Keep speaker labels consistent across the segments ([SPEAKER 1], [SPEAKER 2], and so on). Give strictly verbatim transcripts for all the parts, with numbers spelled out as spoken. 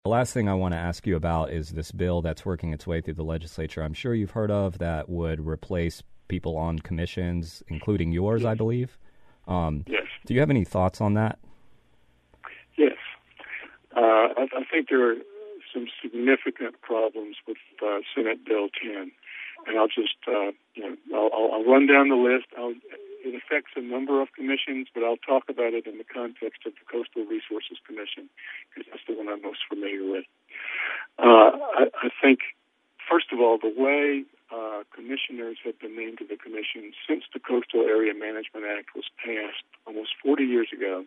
[SPEAKER 1] The last thing I want to ask you about is this bill that's working its way through the legislature. I'm sure you've heard of that would replace people on commissions, including yours, I believe. Um,
[SPEAKER 2] yes.
[SPEAKER 1] Do you have any thoughts on that?
[SPEAKER 2] Yes. Uh, I, I think there are some significant problems with uh, Senate Bill ten, and I'll just, uh, you know, I'll, I'll run down the list. I'll, it affects a number of commissions, but I'll talk about it in the context of the Coastal Resources Commission, because that's the one I'm most familiar with. Uh, I, I think, first of all, the way uh, commissioners have been named to the commission since the Coastal Area Management Act was passed almost forty years ago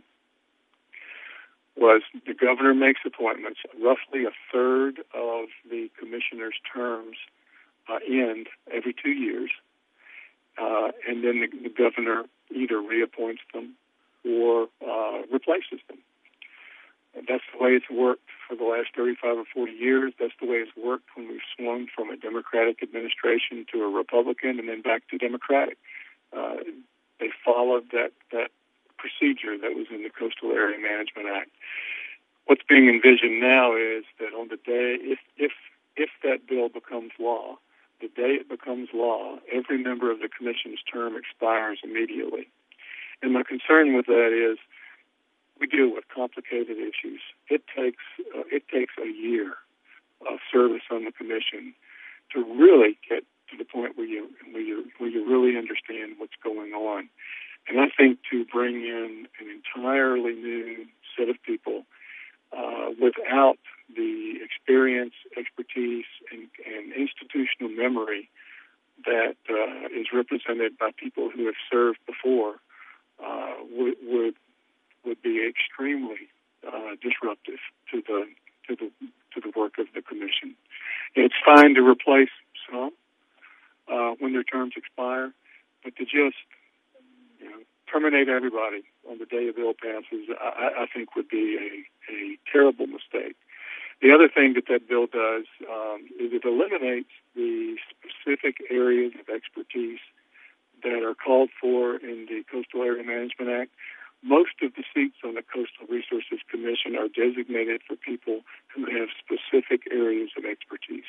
[SPEAKER 2] was the governor makes appointments. Roughly a third of the commissioners' terms uh, end every two years, uh, and then the, the governor either reappoints them or uh, replaces them. And that's the way it's worked for the last thirty-five or forty years. That's the way it's worked when we've swung from a Democratic administration to a Republican and then back to Democratic. Uh, they followed that, that procedure that was in the Coastal Area Management Act. What's being envisioned now is that on the day, if if if that bill becomes law, the day it becomes law, every member of the commission's term expires immediately. And my concern with that is we deal with complicated issues. It takes uh, it takes a year of service on the commission to really get to the point where you where you where you really understand what's going on. And I think to bring in an entirely new set of people uh, without the experience, expertise, and, and institutional memory that uh, is represented by people who have served before uh, would, would would be extremely uh, disruptive to the to the to the work of the commission. It's fine to replace some uh, when their terms expire, but to just you know, terminate everybody on the day a bill passes, I, I think would be a, a terrible mistake. The other thing that that bill does um, is it eliminates the specific areas of expertise that are called for in the Coastal Area Management Act. Most of the seats on the Coastal Resources Commission are designated for people who have specific areas of expertise.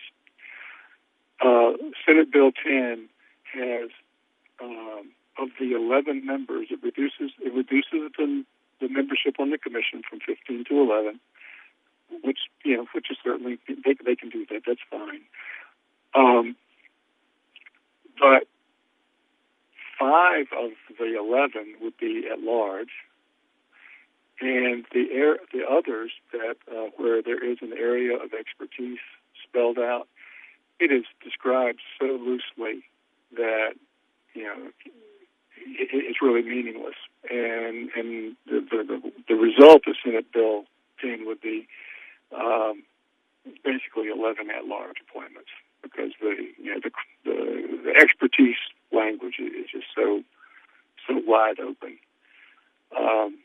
[SPEAKER 2] Uh, Senate Bill ten has um, of the eleven members, it reduces it reduces the, the membership on the commission from fifteen to eleven, which you know, which is certainly they they can do that. That's fine. Um, but five of the eleven would be at large, and the air, the others that uh, where there is an area of expertise spelled out, it is described so loosely that you know it, it's really meaningless. And and the the, the result of Senate Bill ten would be um, basically eleven at-large appointments, because the you know the, the the expertise language is just so so wide open. Um,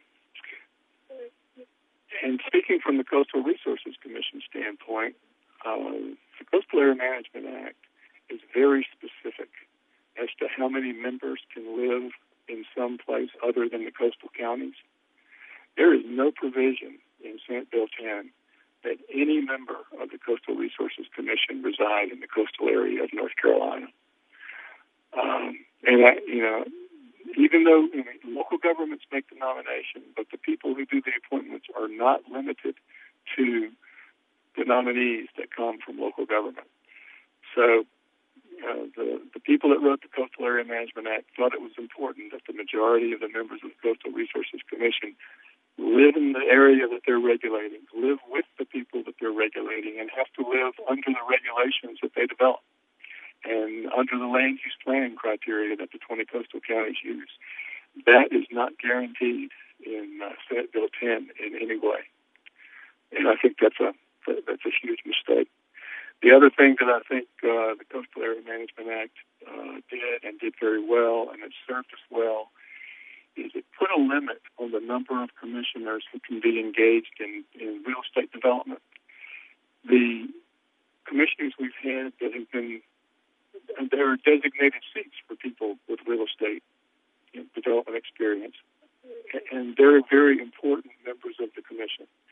[SPEAKER 2] and speaking from the Coastal Resources Commission standpoint, uh, the Coastal Area Management Act is very specific as to how many members can live in some place other than the coastal counties. There is no provision in Senate Bill ten that any member of the Coastal Resources Commission reside in the coastal area of North Carolina. Um, and, I, you know, even though you know, local governments make the nomination, but the people who do the appointments are not limited to the nominees that come from local government. So uh, the, the people that wrote the Coastal Area Management Act thought it was important that the majority of the members of the Coastal Resources Commission live in the area that they're regulating, live with the people that they're regulating, and have to live under the regulations that they develop and under the land use planning criteria that the twenty coastal counties use. That is not guaranteed in uh, Senate Bill ten in any way. And I think that's a that's a huge mistake. The other thing that I think uh, the Coastal Area Management Act uh, did and did very well, and it served us well, is it put a limit on the number of commissioners who can be engaged in, in real estate development. The commissioners we've had that have been, there are designated seats for people with real estate you know, development experience, and they're very important members of the commission.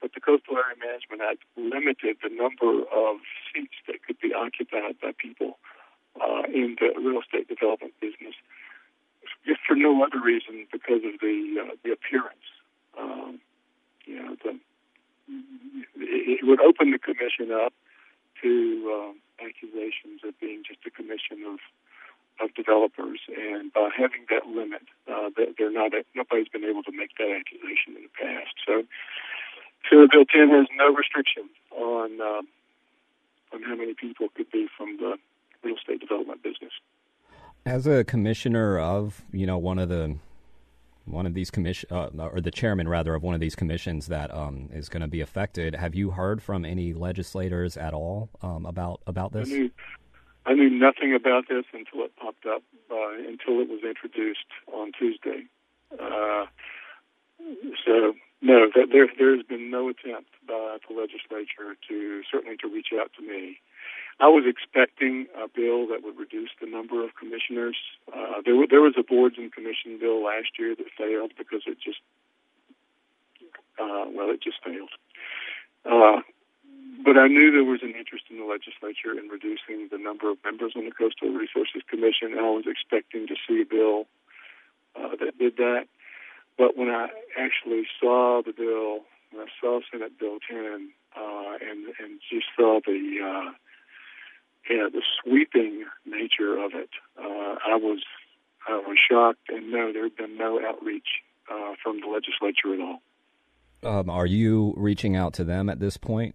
[SPEAKER 2] but the Coastal Area Management Act limited the number of seats that could be occupied by people uh, in the real estate development business, if for no other reason because of the uh, the appearance. Um, you know, the, it would open the commission up to um, accusations of being just a commission of of developers, and by having that limit, uh, they're not nobody's been able to make that accusation in the past. So, Senate Bill ten has no restriction on uh, on how many people could be from the real estate development business.
[SPEAKER 1] As a commissioner of, you know, one of the one of these commission uh, or the chairman rather of one of these commissions that um, is going to be affected, have you heard from any legislators at all um, about about this?
[SPEAKER 2] I knew, I knew nothing about this until it popped up, uh, until it was introduced on Tuesday. Uh, so no, that there there's been no attempt by the legislature to certainly to reach out to me. I was expecting a bill that would reduce the number of commissioners. Uh, there, there was a boards and commission bill last year that failed because it just, uh, well, it just failed. Uh, but I knew there was an interest in the legislature in reducing the number of members on the Coastal Resources Commission, and I was expecting to see a bill uh, that did that. But when I actually saw the bill, when I saw Senate Bill ten, uh, and, and just saw the uh, Yeah, the sweeping nature of it, uh, I was I was shocked, and no, there had been no outreach uh, from the legislature at all.
[SPEAKER 1] Um, are you reaching out to them at this point?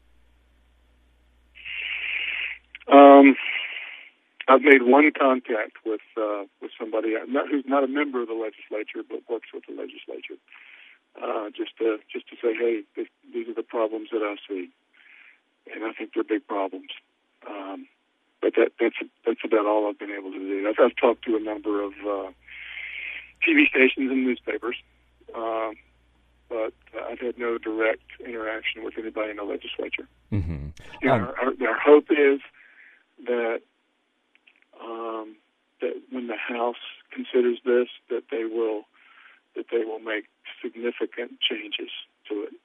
[SPEAKER 2] Um, I've made one contact with uh, with somebody not, who's not a member of the legislature, but works with the legislature, uh, just to just to say, hey, this, these are the problems that I see, and I think they're big problems. Um, but that, that's that's about all I've been able to do. I've, I've talked to a number of uh, T V stations and newspapers, uh, but I've had no direct interaction with anybody in the legislature.
[SPEAKER 1] Mm-hmm.
[SPEAKER 2] You know,
[SPEAKER 1] um,
[SPEAKER 2] our, our, our hope is that um, that when the House considers this, that they will that they will make significant changes to it.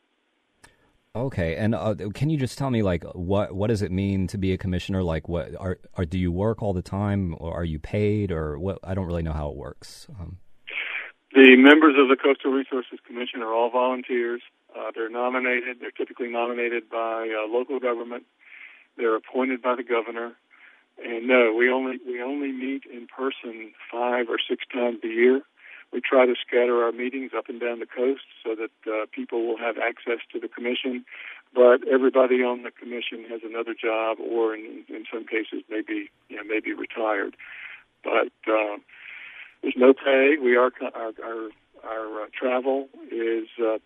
[SPEAKER 1] Okay, and uh, can you just tell me, like, what what does it mean to be a commissioner? Like, what are, are do you work all the time, or are you paid, or what? I don't really know how it works. Um,
[SPEAKER 2] the members of the Coastal Resources Commission are all volunteers. Uh, they're nominated. They're typically nominated by uh, local government. They're appointed by the governor. And no, we only we only meet in person five or six times a year. We try to scatter our meetings up and down the coast so that uh, people will have access to the commission. But everybody on the commission has another job, or in, in some cases, maybe you know, maybe retired. But uh, there's no pay. We are our our, our uh, travel is uh,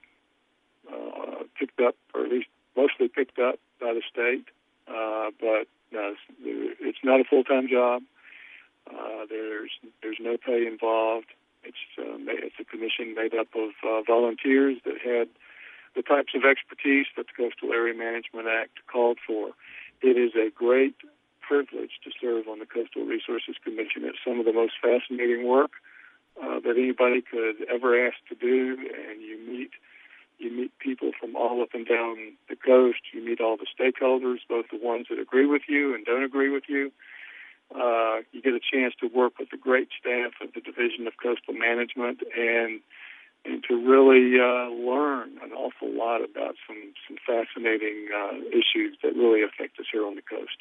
[SPEAKER 2] uh, picked up, or at least mostly picked up by the state. Uh, but no, it's, it's not a full-time job. Uh, there's there's no pay involved. It's, uh, it's a commission made up of uh, volunteers that had the types of expertise that the Coastal Area Management Act called for. It is a great privilege to serve on the Coastal Resources Commission. It's some of the most fascinating work uh, that anybody could ever ask to do, and you meet you meet people from all up and down the coast. You meet all the stakeholders, both the ones that agree with you and don't agree with you. Uh, you get a chance to work with the great staff of the Division of Coastal Management and and to really uh, learn an awful lot about some, some fascinating uh, issues that really affect us here on the coast.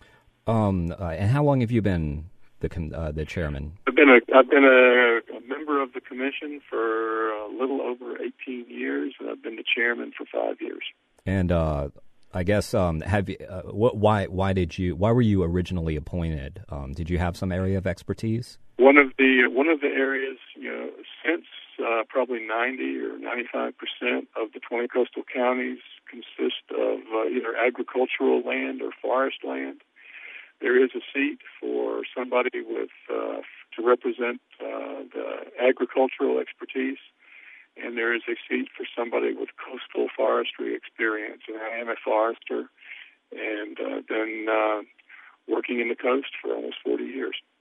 [SPEAKER 1] Um, uh, and how long have you been the com- uh, the chairman?
[SPEAKER 2] I've been a I've been a, a member of the commission for a little over eighteen years, and I've been the chairman for five years.
[SPEAKER 1] And uh, I guess um, have you, uh, what, why why did you why were you originally appointed? Um, did you have some area of expertise?
[SPEAKER 2] One of the one of the areas, you know, since uh, probably ninety or ninety-five percent of the twenty coastal counties consist of uh, either agricultural land or forest land. There is a seat for somebody with uh, to represent uh, the agricultural expertise. And there is a seat for somebody with coastal forestry experience. And I am a forester and uh, been uh, working in the coast for almost forty years.